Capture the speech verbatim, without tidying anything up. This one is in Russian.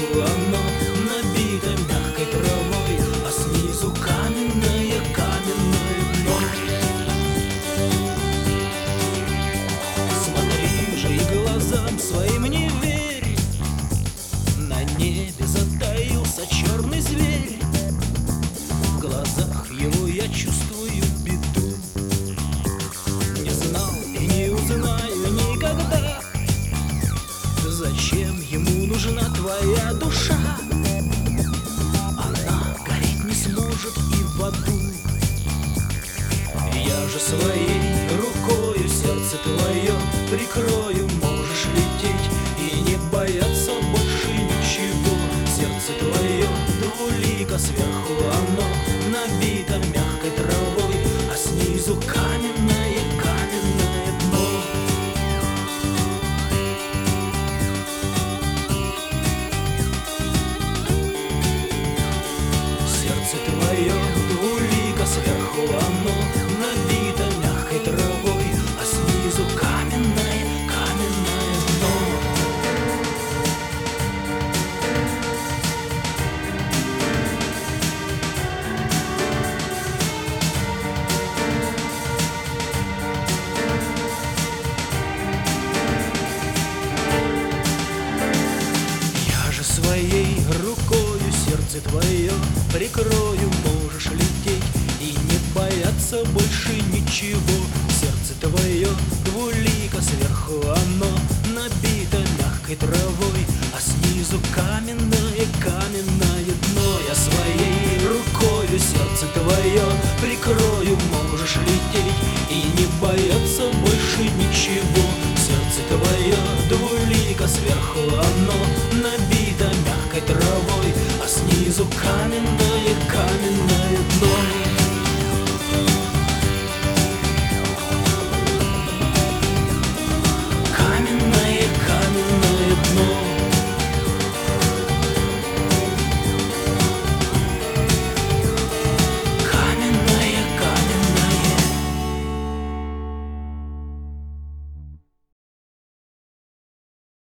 оно набито мягкой травой, а снизу каменное, каменное дно. Смотри же и глазам своим не верь, на небе затаился черный зверь. В глазах его я чувствую беду, не знал и не узнаю никогда, зачем ему нужна твоя душа. Она гореть не сможет и в аду. Я же своей рукою сердце твое прикрою, можешь лететь и не бояться больше ничего. Сердце твое двулико, сверху оно набито мягкой травой, а снизу каменное, каменное дно. Сердце твое двулико, сверху оно набито мягкой травой, а снизу каменное, каменное дно. Я же своей рукою сердце твое прикрою, можешь лететь и не бояться больше ничего. Сердце твое двулико, сверху оно набито мягкой травой, а снизу каменное, каменное дно. Я своей рукою сердце твое прикрою, можешь лететь и не бояться больше ничего. Сердце твое двулико, сверху оно